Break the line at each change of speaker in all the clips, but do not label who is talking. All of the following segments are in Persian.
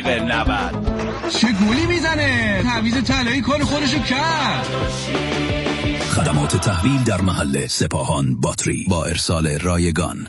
موافق نبرد.
چه گولی میزنه؟ تعویض طلایی کار خودشو کرد.
خدمات تحویل در محل سپاهان باتری با ارسال رایگان.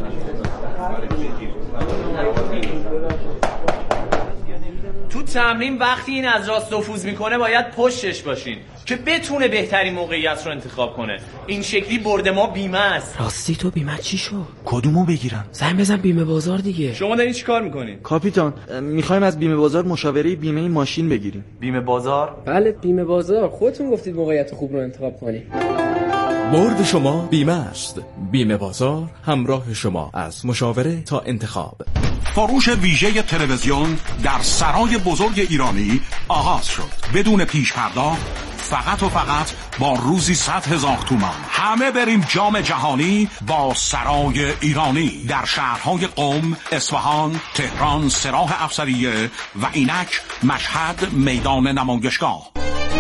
تو تمرین وقتی این از راست نفوذ میکنه باید پشتش باشین که بتونه بهترین موقعیت رو انتخاب کنه. این شکلی برد ما بیمه است.
راستی تو بیمه چی شد؟
کدومو بگیرم؟
زنگ بزن بیمه بازار دیگه.
شما دارین چی کار میکنین؟
کاپیتان، میخوایم از بیمه بازار مشاوره بیمه ماشین بگیریم.
بیمه بازار؟
بله بیمه بازار. خودتون گفتید موقعیت خوب رو انتخاب کنید.
برد شما بیمه است. بیمه بازار همراه شما از مشاوره تا انتخاب.
فروش ویژه تلویزیون در سرای بزرگ ایرانی آغاز شد. بدون پیش پرداخت، فقط و فقط با روزی 100,000 تومان. همه بریم جام جهانی با سرای ایرانی در شهرهای قم، اصفهان، تهران، سراح افسریه و اینک مشهد میدان نمایشگاه.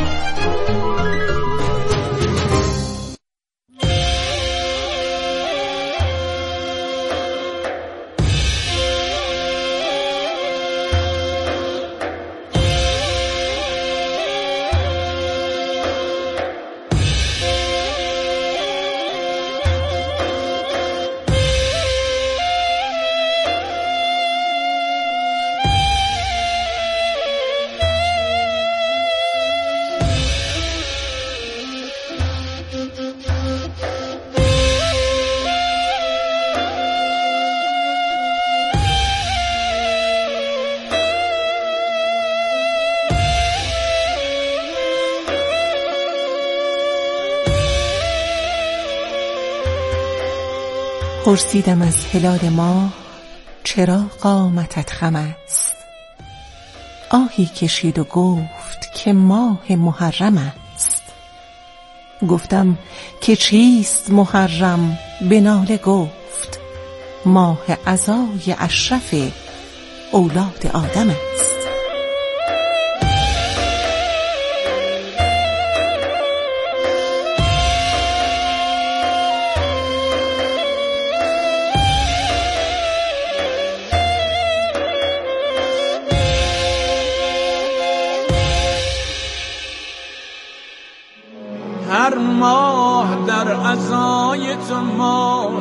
پرسیدم از هلال ماه چرا قامتت خم است؟ آهی کشید و گفت که ماه محرم است. گفتم که چیست محرم؟ به ناله گفت ماه عزای اشرف اولاد آدم است.
هر ماه در عزای تو ماه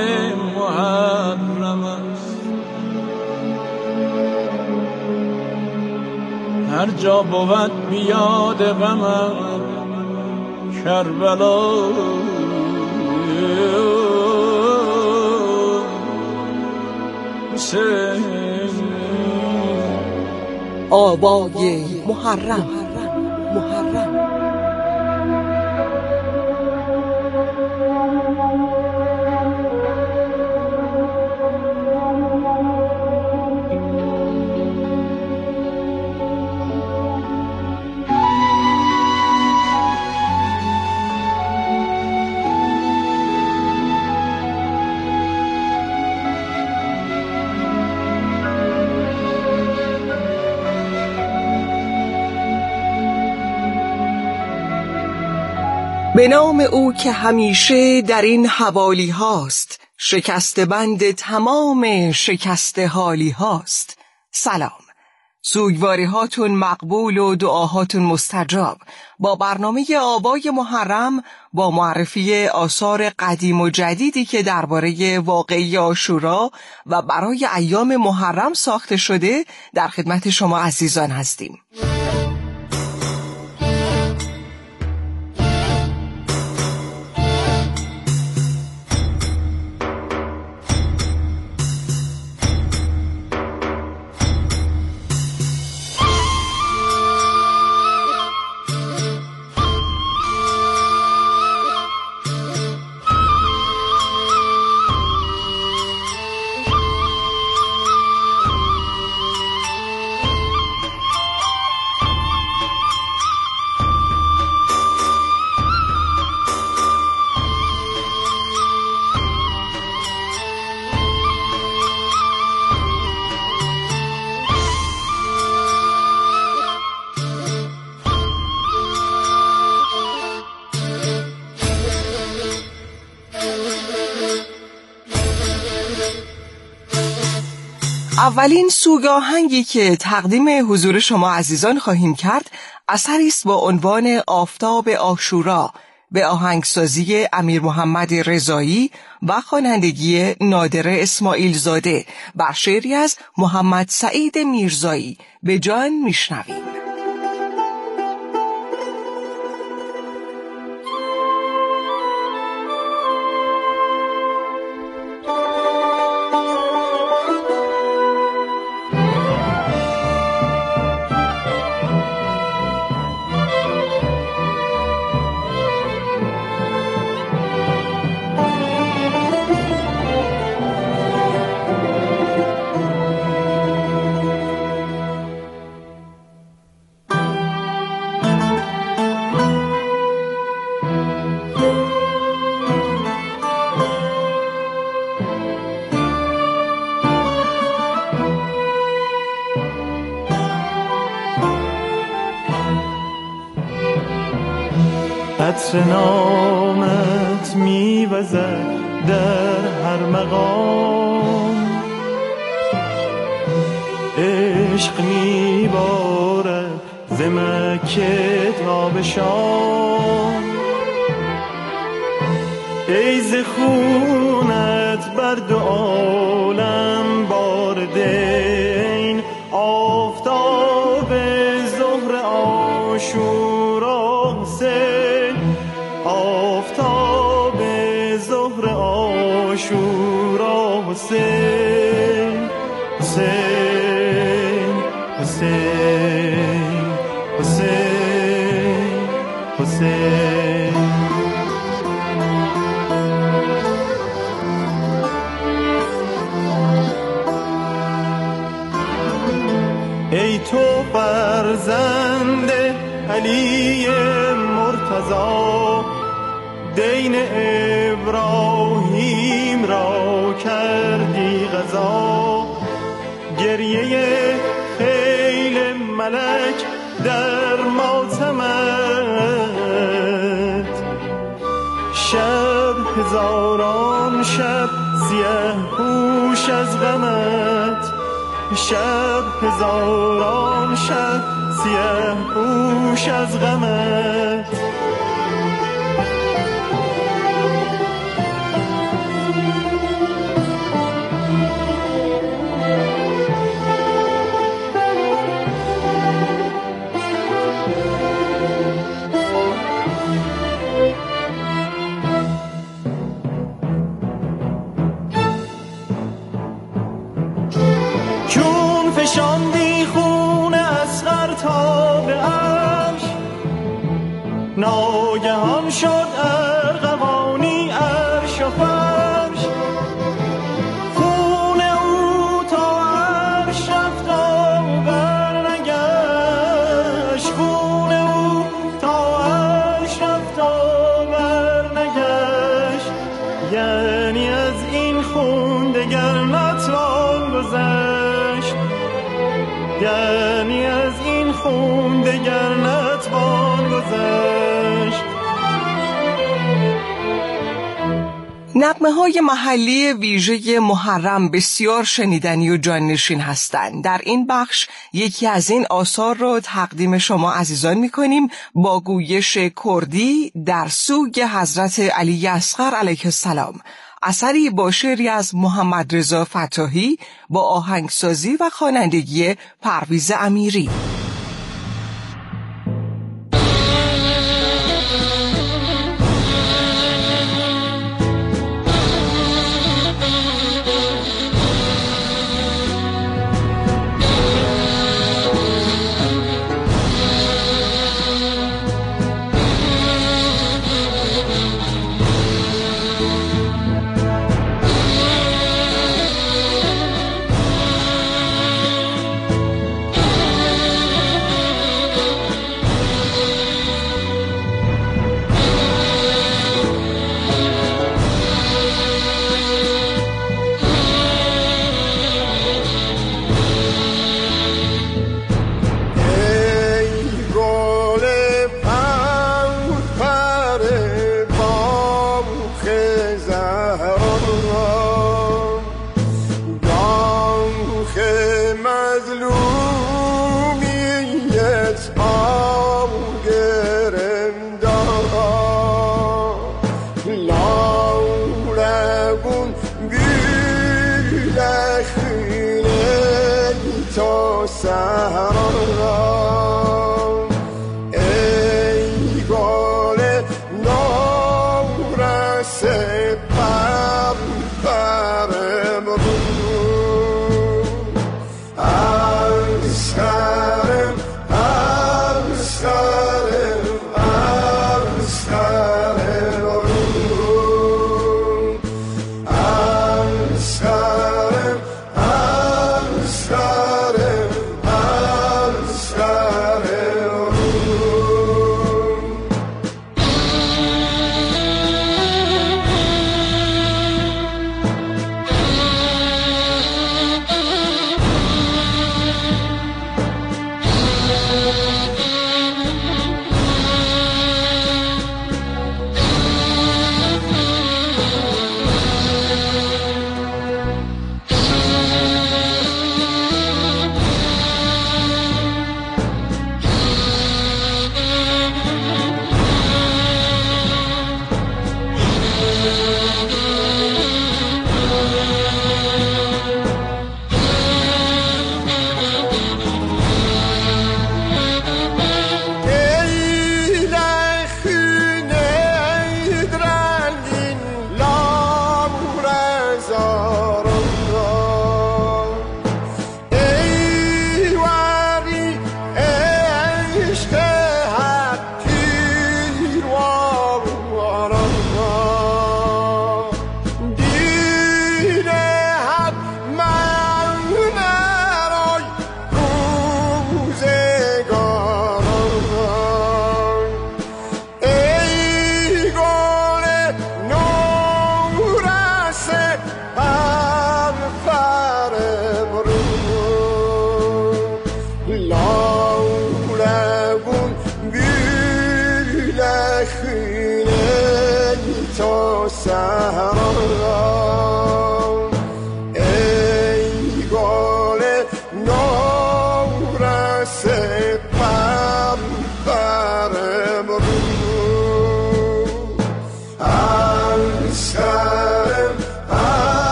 محرم است. هر جا بود بیاد غمم کربلا.
آبای محرم. به نام او که همیشه در این حوالی هاست، شکست بند تمام شکست حالی هاست. سلام، سوگواری هاتون مقبول و دعاهاتون مستجاب. با برنامه آبای محرم با معرفی آثار قدیم و جدیدی که درباره واقعه عاشورا و برای ایام محرم ساخته شده در خدمت شما عزیزان هستیم. اولین سوگ آهنگی که تقدیم حضور شما عزیزان خواهیم کرد اثری است با عنوان آفتاب عاشورا به آهنگسازی امیر محمد رضایی و خوانندگی نادر اسماعیل زاده بر شعری از محمد سعید میرزایی. به جان میشنویم.
عطر نامت می‌وزد در هر مقام، عشق می‌بارد ز مکه تا به شام. ای ز خونت بر دو عالم باردین، آفتاب ظهر عاشورا حسین، آفتاب ظهر عاشورا حسین، حسین حسین حسین حسین. ای تو فرزند علی مرتضی، دین ابراهیم را کردی قضا. گریه خیل ملک در ماتمت، شب هزاران شب سیه پوش از غمت، شب هزاران شب سیه پوش از غمت. چون فشاندی خون اصغر تا به عرش، ناگهان شد ارغوانی عرش و فرش. خون او تا عرش رفت و برنگشت، خون او تا عرش رفت و برنگشت. یعنی از این خون دگر نتوان گذشت، یعنی از این خون دگر نتوان گذشت.
نغمه‌های محلی ویژه محرم بسیار شنیدنی و جاننشین هستند. در این بخش یکی از این آثار را تقدیم شما عزیزان می‌کنیم با گویش کردی در سوگ حضرت علی اصغر علیه السلام، اثری با شعری از محمد رضا فتاحی با آهنگسازی و خوانندگی پرویز امیری.
صحرا ای گل نورس پر امروز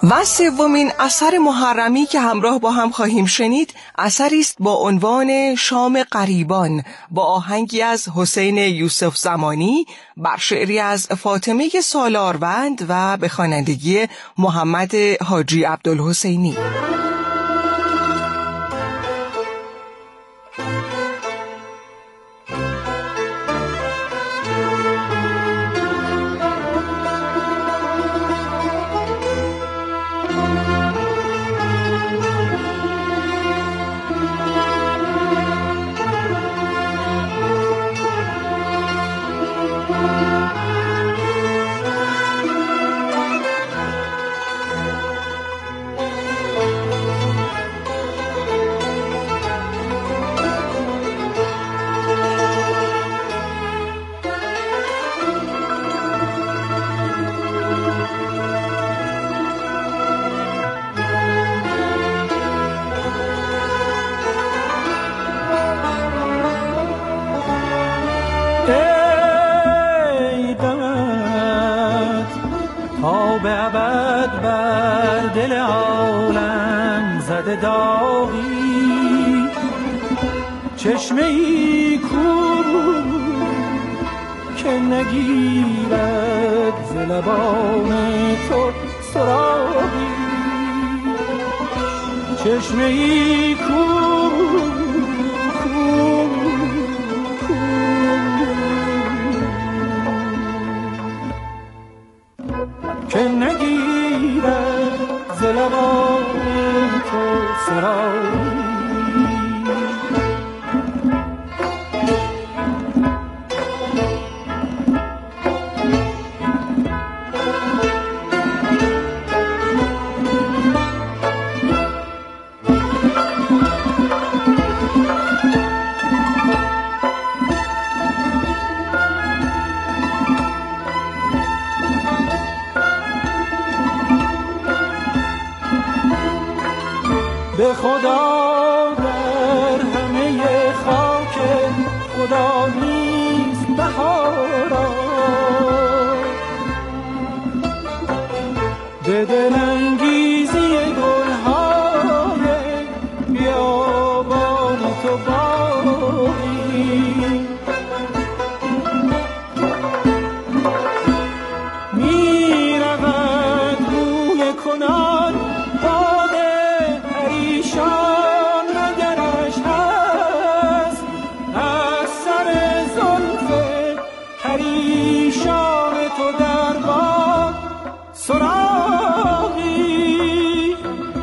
و سومین اثر محرمی که همراه با هم خواهیم شنید اثری است با عنوان شام غریبان با آهنگی از حسین یوسف زمانی بر شعری از فاطمه سالاروند و به خوانندگی محمد حاجی عبدالحسینی.
داغی چشمه ای کو که نگیرد ز لبان تو سراغی، چشمه ای کو که نگیرد ز لبان تو سراغی. به خدا در همه خاک خدا نیست بهارا، به دلانگیزی گلهای بیابان تو باغی، می رود روی کنار شان مگرش هست از سر زلف پریشان تو در باد سراغی.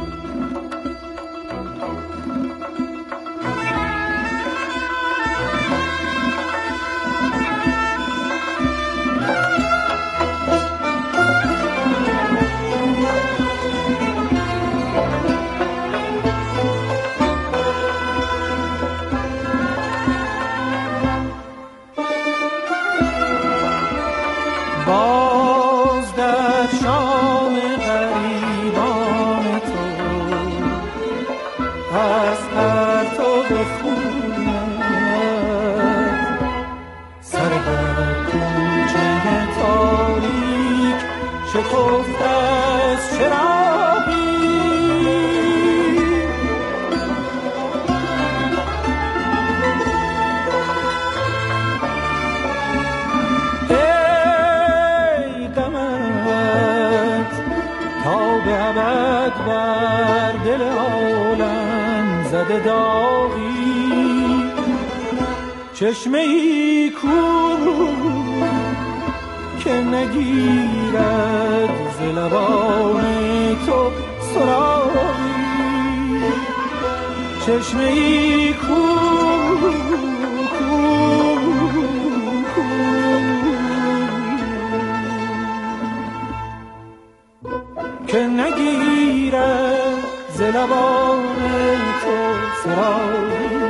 باز در شام غریبان تو از پرتو خونت سر بر کوچه تاریک شکفت از چراغی. بر دل عالم زده داغی، چشمه ای کو که نگیرد ز لبان تو سراغی، چشمه ای کو که نگیرد ز لبان تو سراغی.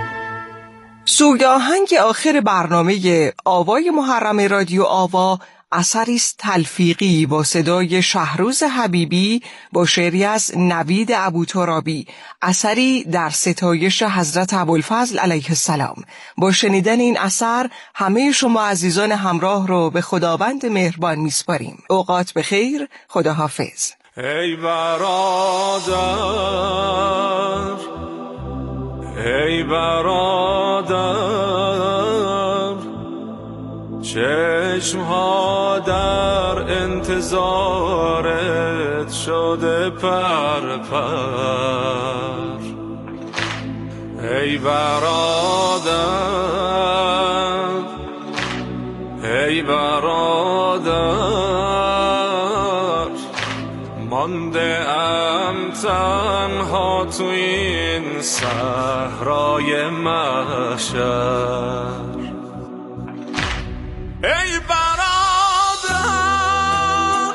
سوی آهنگ آخر برنامه آوای محرم رادیو آوا اثری است تلفیقی با صدای شهروز حبیبی با شعری از نوید ابوترابی، اثری در ستایش حضرت ابوالفضل علیه السلام. با شنیدن این اثر همه شما عزیزان همراه رو به خداوند مهربان میسپاریم. اوقات بخیر، خداحافظ.
ای برادر، ای برادر، چشمها در انتظارت شده پر پر. ای برادر، ای برادر، مانده ام تنها تو این صحرای محشر. ای برادر،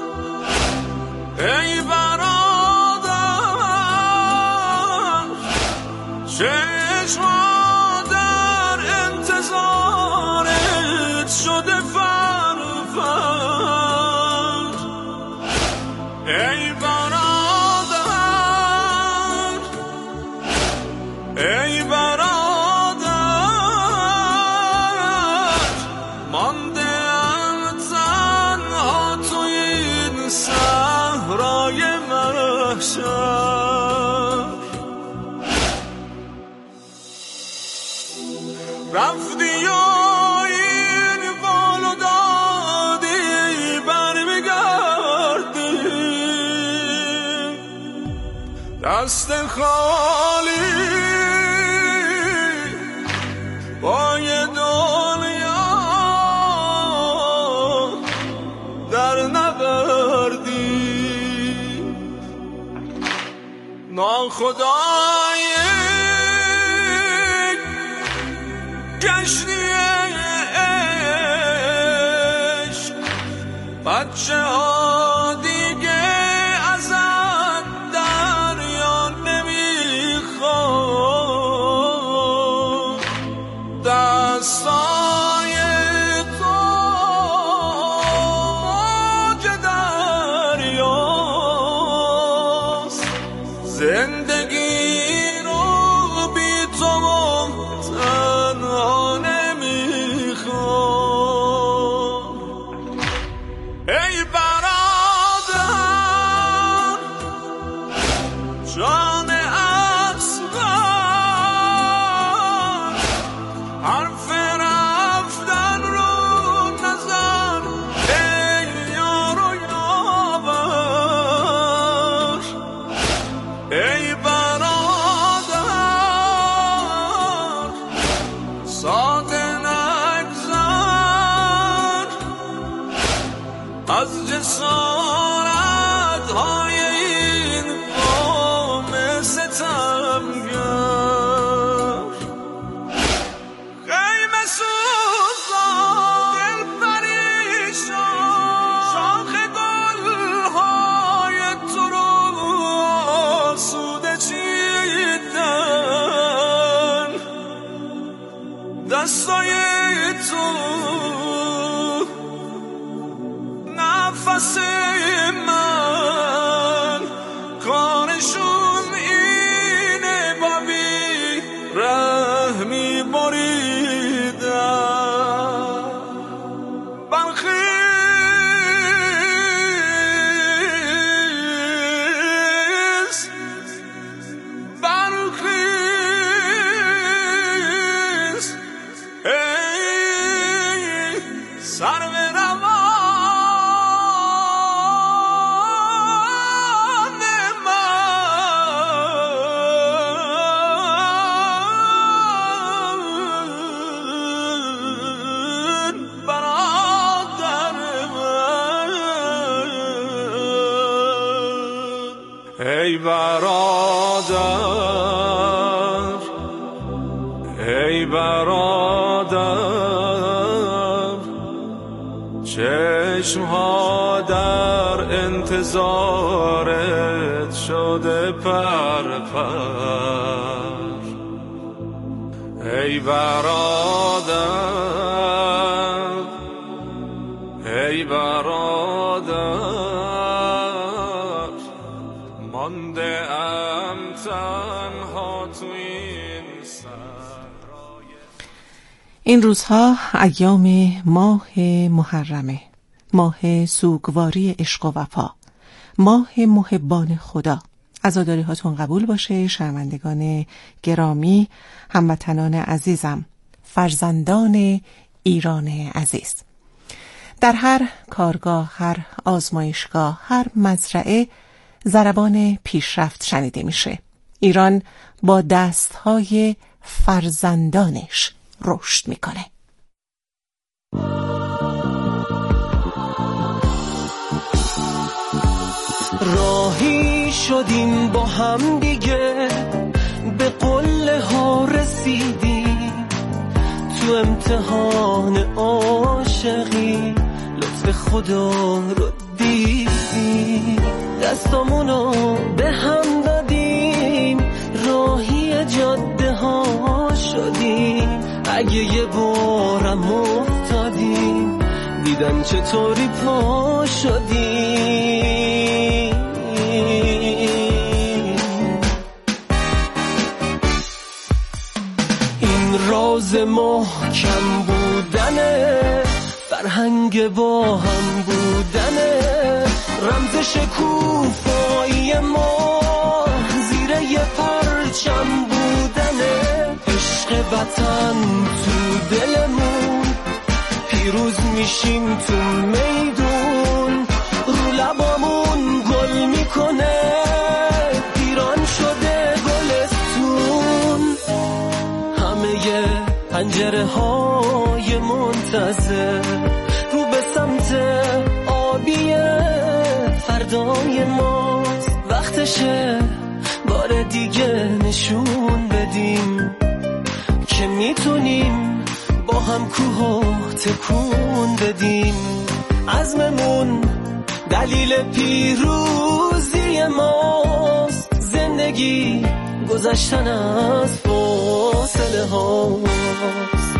ای برادر، چشما در انتظارت شده فر فر. ای برادر، ای برادر، ماندم تنها تو این صحرای محشر. رفتی و این قول و دادی برمیگردی، دست خالی با یه دنیا در نبردی. ناخدای کشتی عشق، بچه ها دیگه ازت دریا نمیخواد. دستای تو موج دریاست، زندگی رو بی تو تنها نمیخواد. ای برادر، جان اصغر، حرف رفتن رو نظر، ای یار و یاور. ای برادر، ساده نگذر از جسارت های این قوم ستمگر. خیمه سوزان، دل پریشان، شاخ گل های تو رو آسوده چیدن. دستای تو نفس من، کارشون اینه با بی رحمی بریدن. برخیز، برخیز، ای سرو روان ای برادر، ای برادر، چشمها در انتظارت شده پر پر. ای برادر،
مانده ام تنها تو این صحرای.
این روزها ایام ماه محرمه، ماه سوگواری عشق و وفا، ماه محبان خدا. عزاداری هاتون قبول باشه شرمندگان گرامی، هموطنان عزیزم، فرزندان ایران عزیز. در هر کارگاه، هر آزمایشگاه، هر مزرعه ضربان پیشرفت شنیده میشه. ایران با دستهای فرزندانش رشد میکنه.
راهی شدیم با هم دیگه، به قله ها رسیدیم، تو امتحان عاشقی لطف خدا رو دیدیم، دستامونو به هم دادیم، راهی جاده ها شدیم، اگه یه بارم افتادیم دیدم چطوری پا شدیم. این راز محکم بودنه، فرهنگ با هم بودنه، رمز شکوفایی ما زیر یه پرچم بودنه، عشق وطن تو دلمون، پیروز میشیم تو میدون، رو لبامون گل میکنه، ایران شده گلستون، همه پنجره های منتظر رو به سمت آبی فردای ماست، وقتشه بار دیگه نشون بدیم که میتونیم با هم کوه تکون بدیم، عزممون دلیل پیروزی ماست، زندگی گذشتن از فاصله هاست.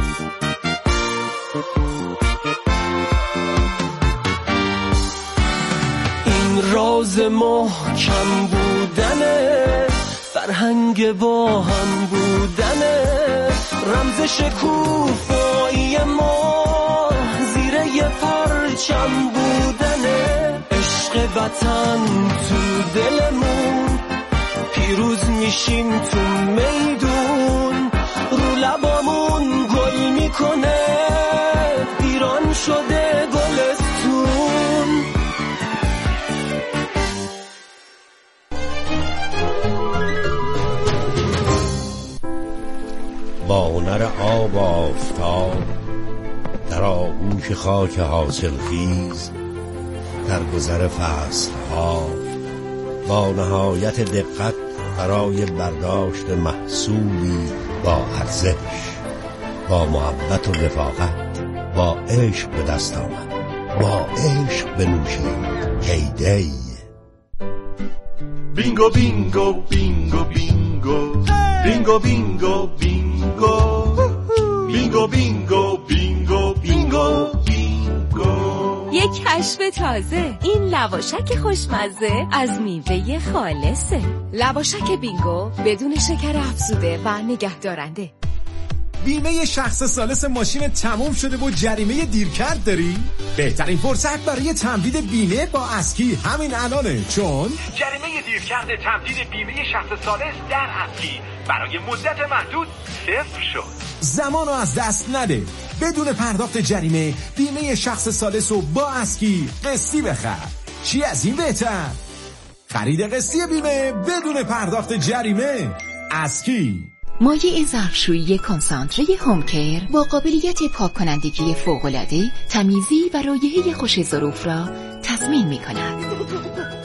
این راز محکم بودنه، فرهنگ با هم بودنه، رمز شکوفایی ما زیر یه پرچم بودنه، عشق وطن تو دلمون، پیروز میشیم تو میدون، رو لبامون گل میکنه، ایران شده گلستون.
با هنر آب و آفتاب در آغوش خاک حاصل خیز، در گذر فصل ها با نهایت دقت برای برداشت محصولی با ارزش، با محبت و رفاقت، با عشق به دست آمد، با عشق بنوشیم هیدی.
بینگو بینگو بینگو بینگو بینگو بینگو بینگو بینگو بینگو بینگو بینگو بینگو.
یک کشف تازه، این لواشک خوشمزه از میوه خالصه. لواشک بینگو بدون شکر افزوده و نگهدارنده.
بیمه شخص ثالث ماشین تموم شده و جریمه دیرکرد داری؟ بهترین فرصت برای تمدید بیمه با اسکی همین الانه، چون
جریمه دیرکرد تمدید بیمه شخص ثالث در اسکی برای مدت محدود صفر شد.
زمانو از دست نده، بدون پرداخت جریمه بیمه شخص ثالث رو با اسکی قسطی بخر. چی از این بهتر؟ خرید قسطی بیمه بدون پرداخت جریمه. اسکی.
مایع ظرفشویی کنسانتره هومکیر با قابلیت پاک کنندگی فوق‌العاده، تمیزی و رایحه خوش ظروف را تضمین می‌کند.